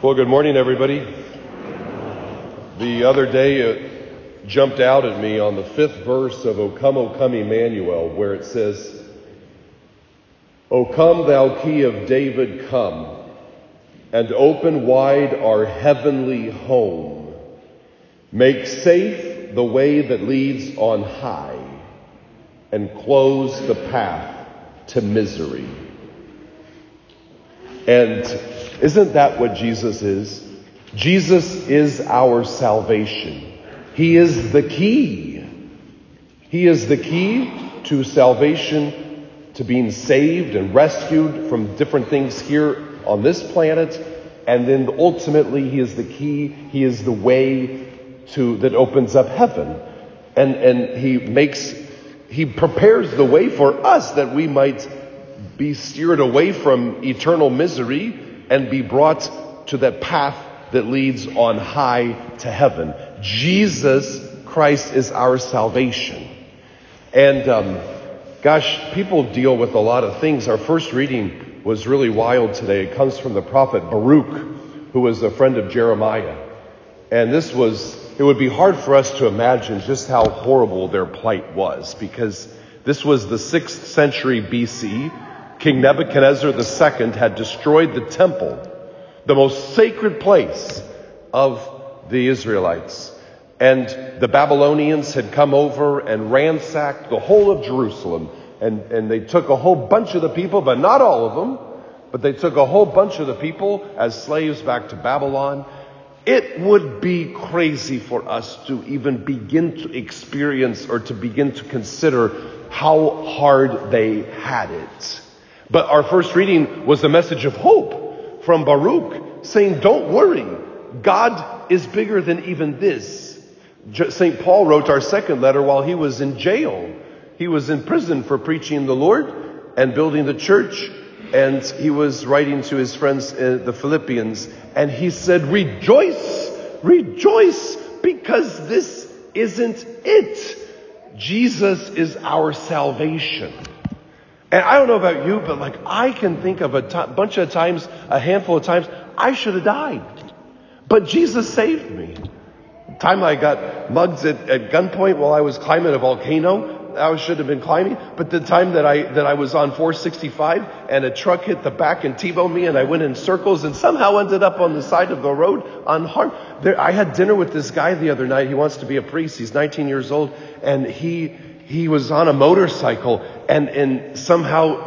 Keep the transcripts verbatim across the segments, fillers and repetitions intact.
Well, good morning, everybody. The other day it jumped out at me on the fifth verse of O Come, O Come, Emmanuel, where it says, O come, thou key of David, come, and open wide our heavenly home. Make safe the way that leads on high, and close the path to misery. And isn't that what Jesus is? Jesus is our salvation. He is the key. He is the key to salvation, to being saved and rescued from different things here on this planet. And then ultimately, he is the key. He is the way to that opens up heaven. And, and he makes, he prepares the way for us that we might be steered away from eternal misery and be brought to that path that leads on high to heaven. Jesus Christ is our salvation. And um, gosh, people deal with a lot of things. Our first reading was really wild today. It comes from the prophet Baruch, who was a friend of Jeremiah. And this was, it would be hard for us to imagine just how horrible their plight was, because this was the sixth century B C. King Nebuchadnezzar the Second had destroyed the temple, the most sacred place of the Israelites. And the Babylonians had come over and ransacked the whole of Jerusalem. And, and they took a whole bunch of the people, but not all of them, but they took a whole bunch of the people as slaves back to Babylon. It would be crazy for us to even begin to experience or to begin to consider how hard they had it. But our first reading was a message of hope from Baruch, saying, don't worry, God is bigger than even this. Saint Paul wrote our second letter while he was in jail. He was in prison for preaching the Lord and building the church. And he was writing to his friends, uh, the Philippians, and he said, rejoice, rejoice, because this isn't it. Jesus is our salvation. And I don't know about you, but like I can think of a t- bunch of times, a handful of times, I should have died. But Jesus saved me. The time I got mugged at, at gunpoint while I was climbing a volcano, I should have been climbing. But the time that I that I was on four sixty-five and a truck hit the back and T-boned me and I went in circles and somehow ended up on the side of the road unharmed. There, I had dinner with this guy the other night. He wants to be a priest. He's nineteen years old, and he he was on a motorcycle and and somehow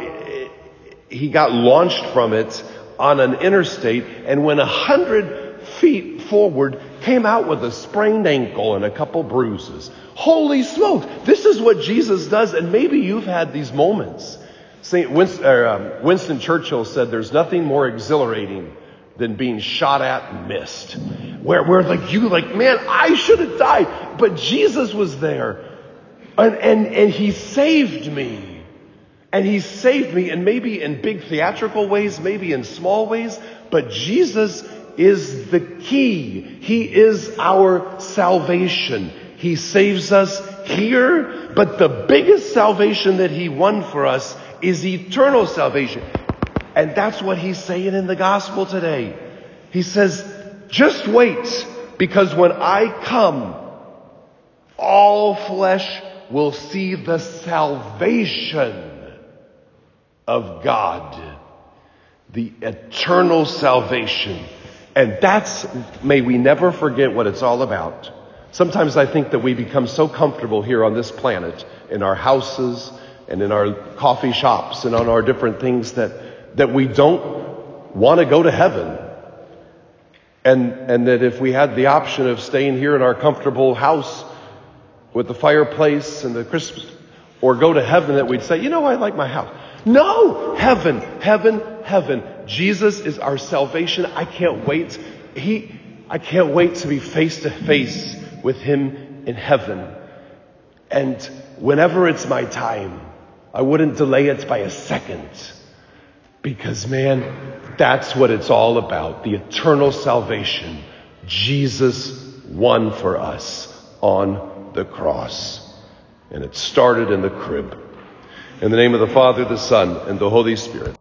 he got launched from it on an interstate and went a hundred feet forward, came out with a sprained ankle and a couple bruises. Holy smoke! This is what Jesus does, and maybe you've had these moments. Saint Winston, or, um, Winston Churchill said, "There's nothing more exhilarating than being shot at and missed." Where, where like you, like, man, I should have died, but Jesus was there, and and and He saved me, and He saved me, and maybe in big theatrical ways, maybe in small ways, but Jesus is the key. He is our salvation. He saves us here, but the biggest salvation that He won for us is eternal salvation. And that's what He's saying in the gospel today. He says, just wait, because when I come, all flesh will see the salvation of God, the eternal salvation. And that's, may we never forget what it's all about. Sometimes I think that we become so comfortable here on this planet, in our houses and in our coffee shops and on our different things, that, that we don't want to go to heaven. And, and that if we had the option of staying here in our comfortable house with the fireplace and the Christmas, or go to heaven, that we'd say, you know, I like my house. No! Heaven, heaven, heaven. Jesus is our salvation. I can't wait. He, I can't wait to be face to face with Him in heaven. And whenever it's my time, I wouldn't delay it by a second. Because, man, that's what it's all about. The eternal salvation Jesus won for us on the cross. And it started in the crib. In the name of the Father, the Son, and the Holy Spirit.